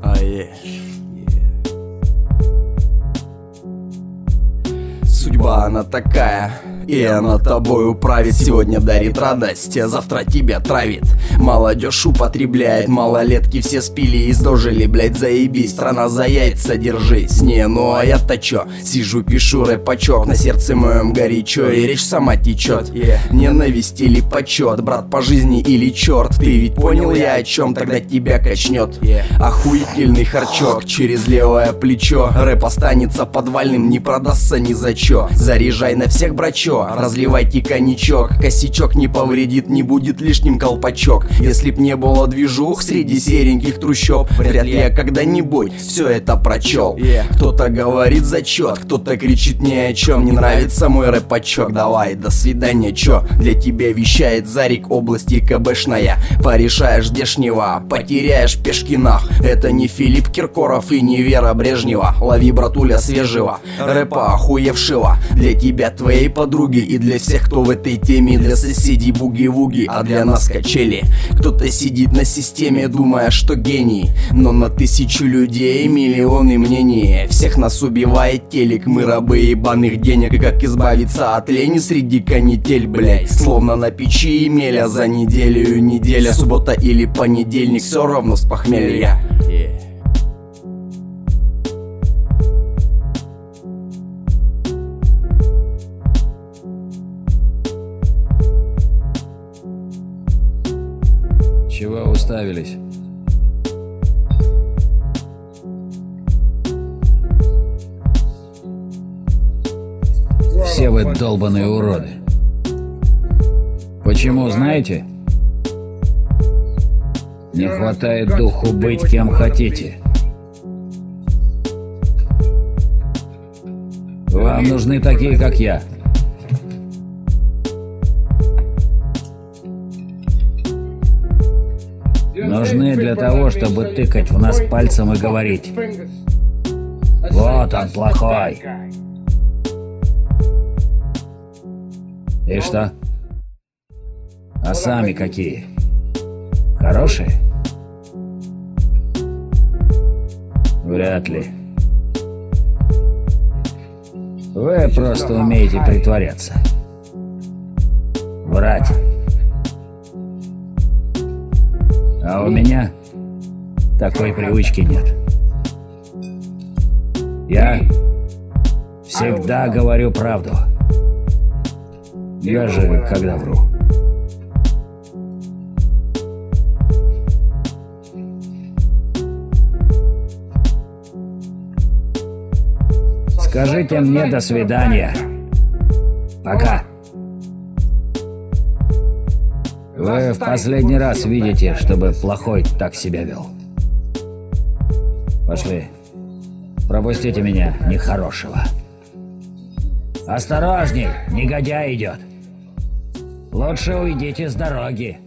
Судьба она такая, и она тобой управит. Сегодня дарит радость, а завтра тебя травит. Молодежь употребляет, малолетки все спили и сдожили, блять, заебись. Страна за яйца, держись. Не, ну а я-то чё? Сижу, пишу рэпачок, на сердце моем горячо, и речь сама течет. Ненависть или почет, брат по жизни или черт. Ты ведь понял я о чем, тогда тебя качнет охуительный харчок через левое плечо. Рэп останется подвальным, не продастся ни за чё. Заряжай на всех, брачо, разливайте коньячок. Косячок не повредит, не будет лишним колпачок. Если б не было движух среди сереньких трущоб, вряд ли я когда-нибудь все это прочел. Кто-то говорит зачет, кто-то кричит ни о чем. Не нравится мой рэпачок, давай, до свидания, чё? Для тебя вещает Зарик, области КБшная. Порешаешь дешнего, потеряешь Пешкинах. Это не Филипп Киркоров и не Вера Брежнева. Лови, братуля, свежего рэпа охуевшего. Для тебя, твоей подруги, и для всех, кто в этой теме. Для соседей буги-вуги, а для нас качели. Кто-то сидит на системе, думая, что гений, но на 1000 людей миллионы мнений. Всех нас убивает телек, мы рабы ебаных денег. И как избавиться от лени среди канитель, блядь? Словно на печи имеля за неделю, неделя, суббота или понедельник, все равно с похмелья. Чего уставились? Все вы долбаные уроды. Почему, знаете? Не хватает духу быть кем хотите. Вам нужны такие, как я. Нужны для того, чтобы тыкать в нас пальцем и говорить: вот он плохой. И что? А сами какие? Хорошие? Вряд ли. Вы просто умеете притворяться. Врать. А у меня такой привычки нет. Я всегда говорю правду, даже когда вру. Скажите мне до свидания. Пока. Вы в последний раз видите, чтобы плохой так себя вел. Пошли. Пропустите меня, нехорошего. Осторожней, негодяй идет. Лучше уйдите с дороги.